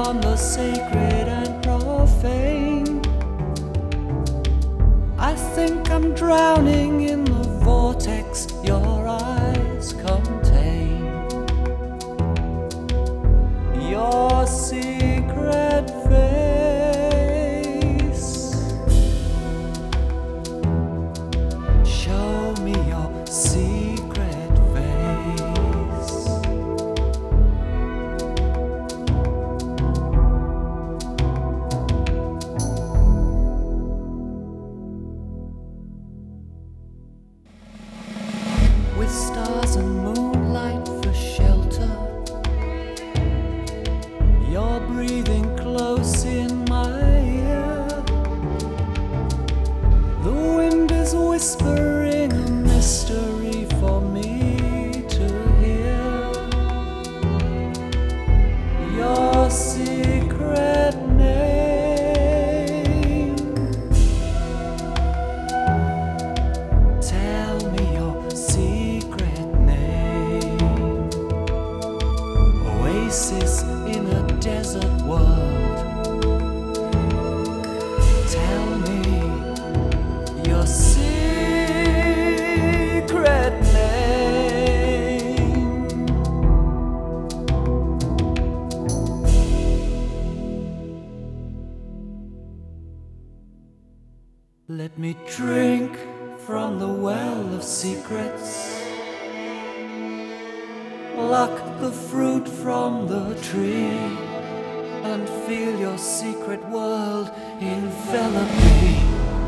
on the sacred and profane. I think I'm drowning in the vortex your eyes contain. Your secret face. Show me your secret face. With stars and moonlight for shelter, you're breathing close in my ear. The wind is whispering a mystery for me to hear. Your secret name. Tell me your secret name. Oasis in a desert world. Tell me your secret name. Let me drink from the well of secrets. Pluck the fruit from the tree and feel your secret world envelop me.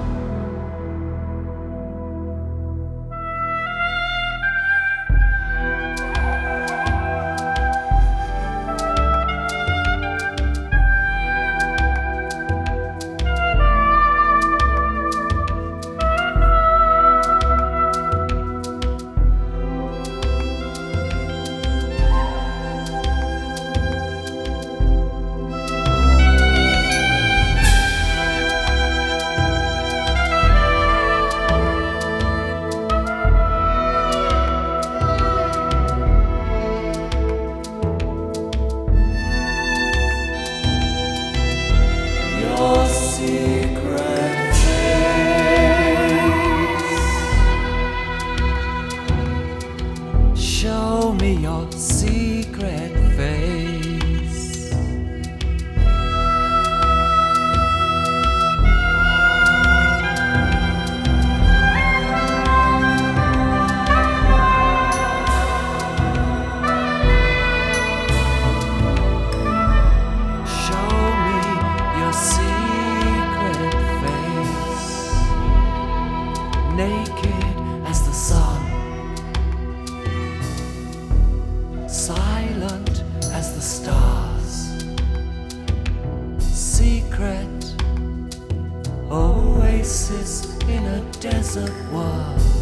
Your secret face. Show me your secret face. Show me your secret face. Naked as the sun, silent as the stars. Secret oasis in a desert world.